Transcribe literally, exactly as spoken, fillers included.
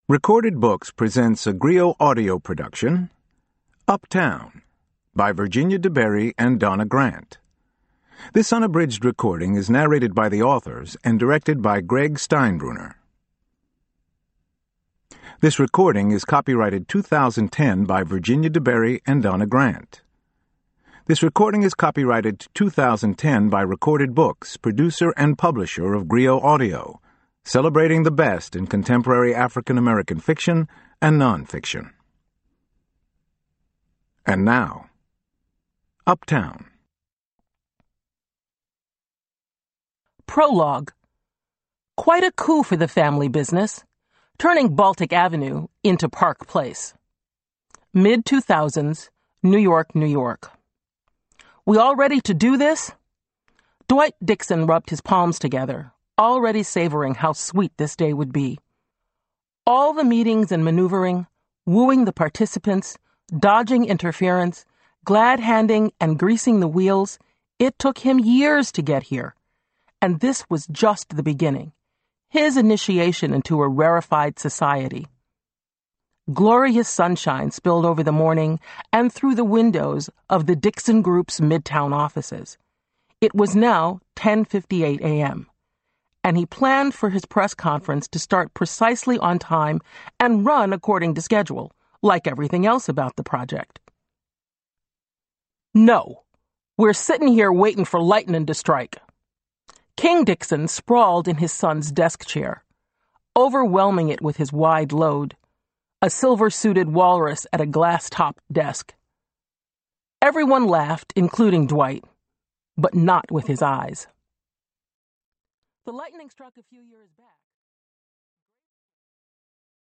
Recorded Books presents a Griot audio production, Uptown, by Virginia DeBerry and Donna Grant. This unabridged recording is narrated by the authors and directed by Greg Steinbruner. This recording is copyrighted two thousand ten by Virginia DeBerry and Donna Grant. This recording is copyrighted two thousand ten by Recorded Books, producer and publisher of Griot Audio, celebrating the best in contemporary African-American fiction and nonfiction. And now, Uptown. Prologue. Quite a coup for the family business, turning Baltic Avenue into Park Place. mid two thousands, New York, New York. We all ready to do this? Dwight Dixon rubbed his palms together, already savoring how sweet this day would be. All the meetings and maneuvering, wooing the participants, dodging interference, glad-handing and greasing the wheels, it took him years to get here. And this was just the beginning, his initiation into a rarefied society. Glorious sunshine spilled over the morning and through the windows of the Dixon Group's Midtown offices. It was now ten fifty-eight a.m., and he planned for his press conference to start precisely on time and run according to schedule, like everything else about the project. No, we're sitting here waiting for lightning to strike. King Dixon sprawled in his son's desk chair, overwhelming it with his wide load, a silver-suited walrus at a glass-topped desk. Everyone laughed, including Dwight, but not with his eyes. The lightning struck a few years back.